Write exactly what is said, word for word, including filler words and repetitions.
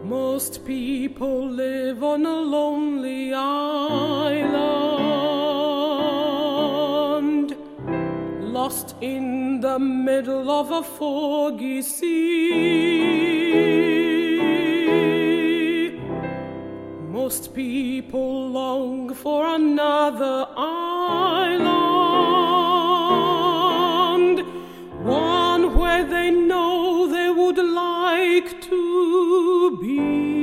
Most people live on a lonely island, lost in the middle of a foggy sea. Most people long for another island, one where they know they would like to be.